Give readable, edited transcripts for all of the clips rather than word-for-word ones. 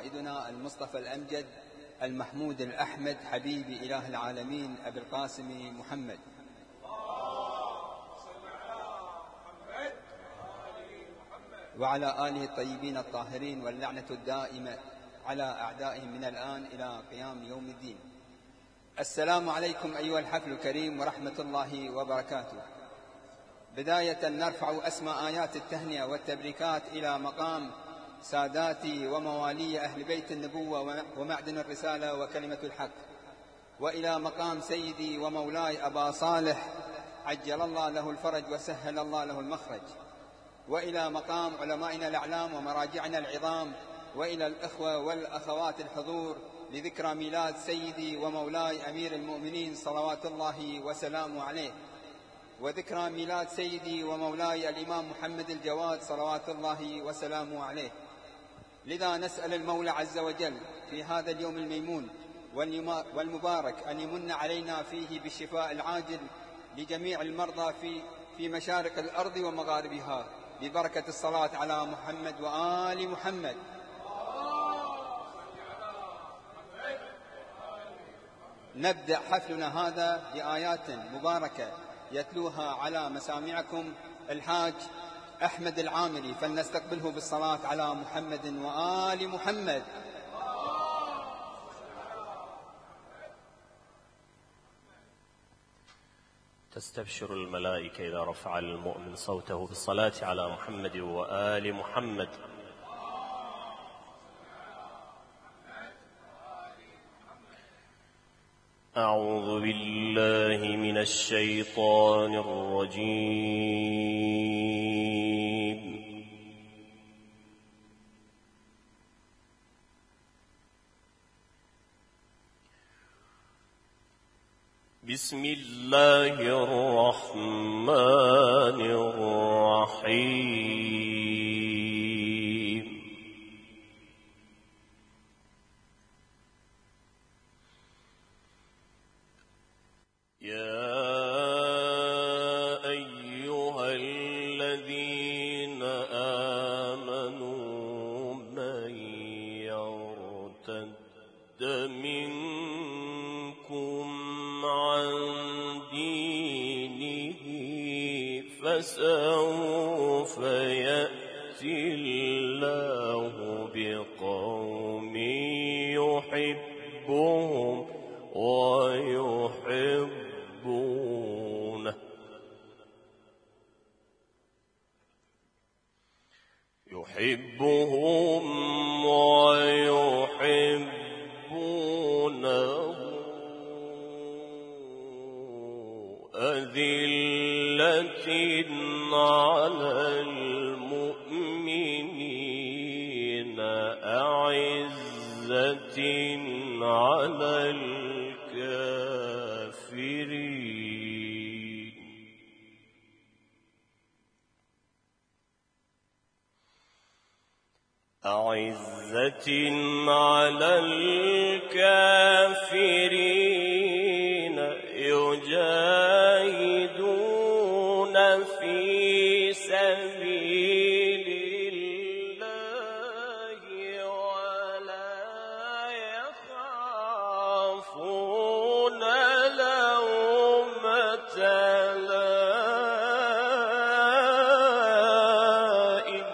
قائدنا المصطفى الأمجد المحمود الأحمد حبيب إله العالمين أبي القاسم محمد، وعلى آله الطيبين الطاهرين، واللعنة الدائمة على أعدائهم من الآن إلى قيام يوم الدين. السلام عليكم أيها الحفل الكريم ورحمة الله وبركاته. بداية نرفع أسمى آيات التهنئة والتبريكات إلى مقام ساداتي وموالي أهل بيت النبوة ومعدن الرسالة وكلمة الحق، وإلى مقام سيدي ومولاي أبا صالح عجل الله له الفرج وسهل الله له المخرج، وإلى مقام علمائنا الأعلام ومراجعنا العظام، وإلى الإخوة والأخوات الحضور لذكرى ميلاد سيدي ومولاي أمير المؤمنين صلوات الله وسلامه عليه، وذكرى ميلاد سيدي ومولاي الإمام محمد الجواد صلوات الله وسلامه عليه. لذا نسأل المولى عز وجل في هذا اليوم الميمون والمبارك أن يمن علينا فيه بالشفاء العاجل لجميع المرضى في مشارق الأرض ومغاربها، ببركة الصلاة على محمد وآل محمد. نبدأ حفلنا هذا بآيات مباركة يتلوها على مسامعكم الحاج أحمد العامري، فلنستقبله بالصلاة على محمد وآل محمد. تستبشر الملائكة إذا رفع المؤمن صوته بالصلاة على محمد وآل محمد. أعوذ بالله من الشيطان الرجيم. بسم الله الرحمن الرحيم. يا أيها الذين آمنوا من يرتد منكم عن دينه فسوف يأتي الله بقوم يحبهم ويحبونه أذلة على المؤمنين أعزة على الكافرين. أعزة على الكافرين يجاهدون في سبيل الله ولا يخافون لومة لائم.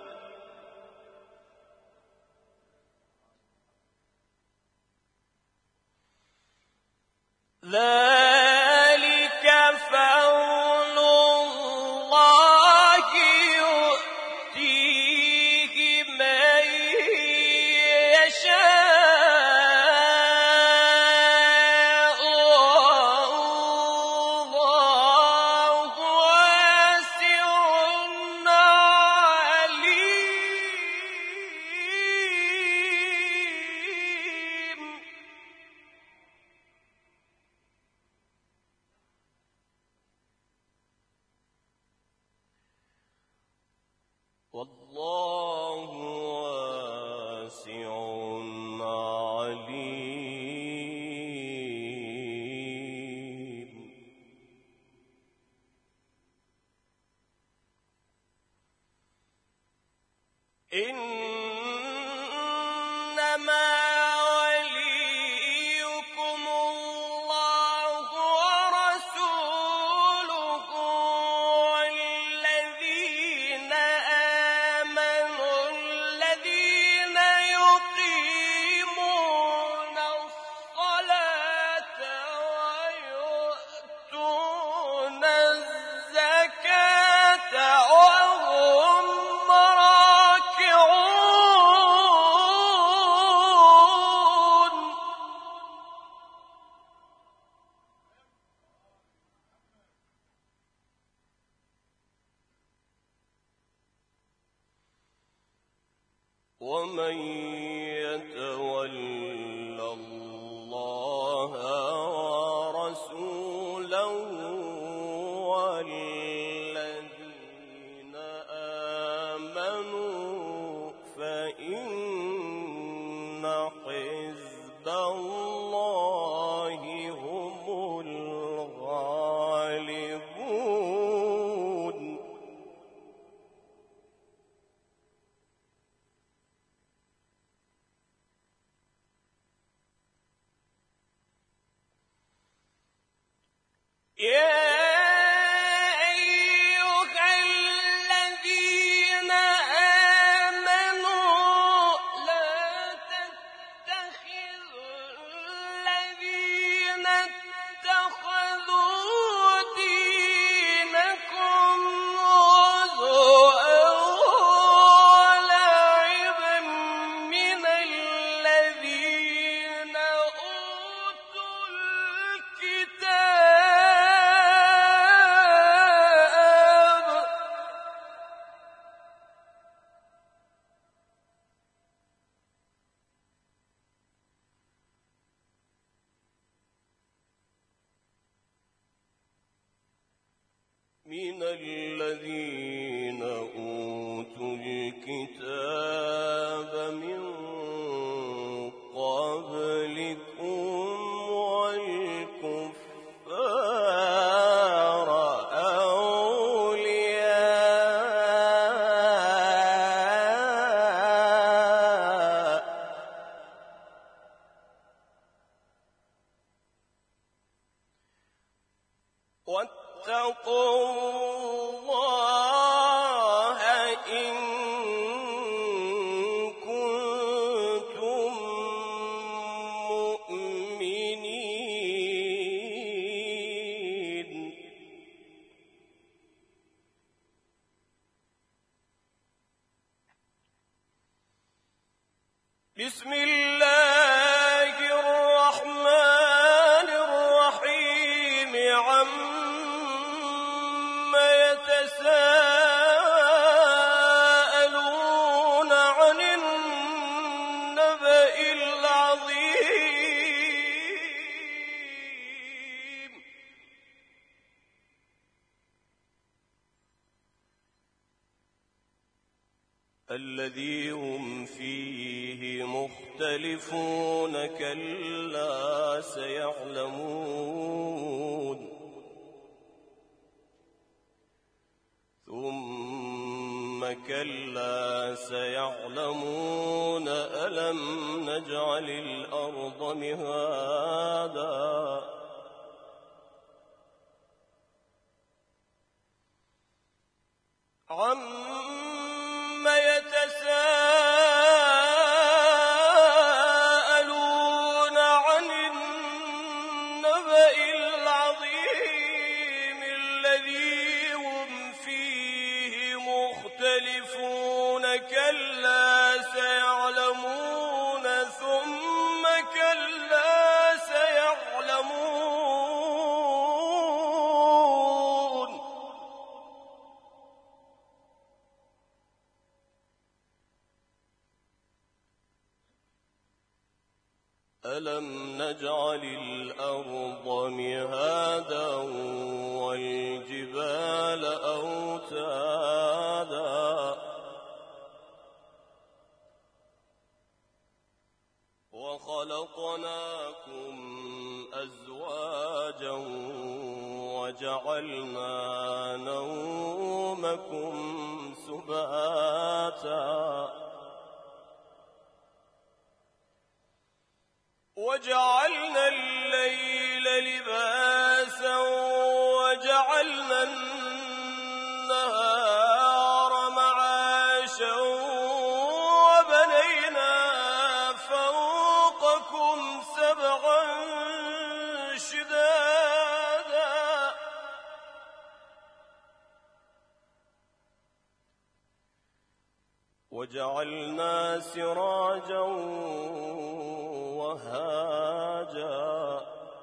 ذلك فضل الله يؤتيه من يشاء والله واسع عليم. ومن يتول الله ورسوله والذين آمنوا فإن حزب الله هم الغالبون. من الذين أوتوا الكتاب من قبلكم والكفار أولياء واتقوا الله إن كنتم مؤمنين. بسم الله الرحمن الرحيم. عما يتساءلون عن النبأ العظيم. الذي هم فيه مختلفون كلا سيعلمون ثم كلا سيعلمون ألم نجعل الأرض مهادا عما يتساءلون عن النبأ العظيم الذي هم فيه مختلفون كلا سيعلمون ثم كلا سيعلمون. ألم نجعل الأرض مهادا والجبال أوتادا وخلقناكم أزواجا وجعلنا نومكم سباتا وجعلنا الليل لباسا وجعلنا النهار معاشا وبنينا فوقكم سبعا شدادا وجعلنا سراجا وهاجا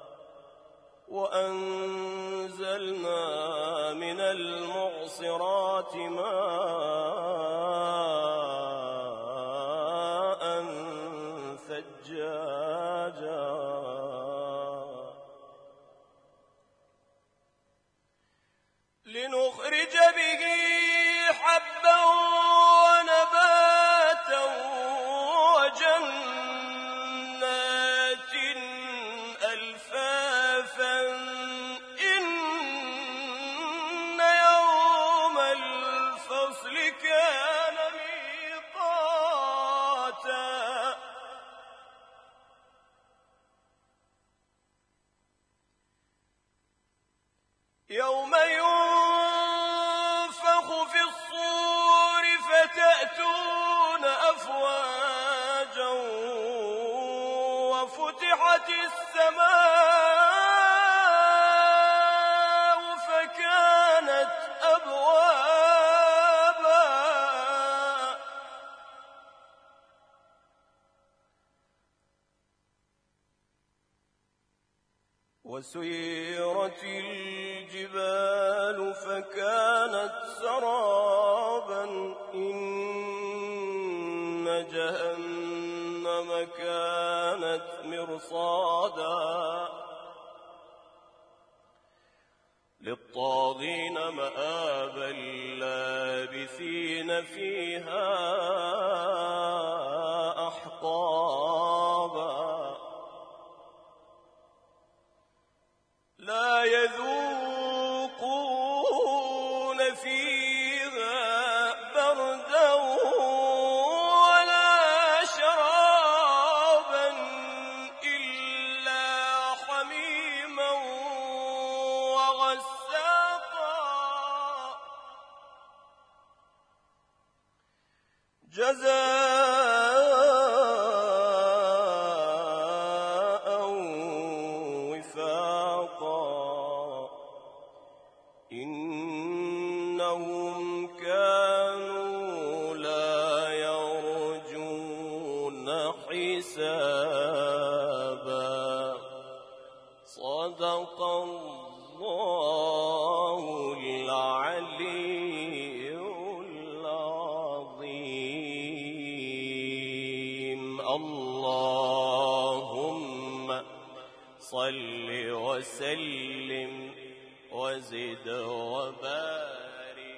وأنزلنا من المعصرات ماء ثجاجا لنخرج به حبا ونباتا وجنات ألفافا إن يوم الفصل كان ميقاتا يوم ينفخ في الصور فتأتون أفواجا وفتحت السماء فكانت أبوابا وسيرت الجبال فكانت سرابا إن جهنم كانت مرصادا للطاغين مآبا لابثين فيها أحقابا لا يذوقون فيها بردا ولا شرابا إلا حميما وغساقا جزاء وفاقا إنهم كانوا لا يرجون حسابا صدق الله العلي العظيم اللهم صل وسلم وزد وبارك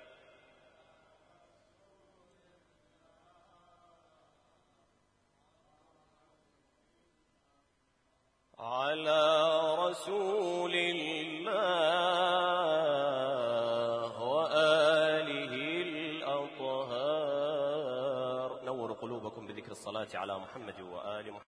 على رسول الله وآله الأطهار. نور قلوبكم بذكر الصلاة على محمد وآل محمد.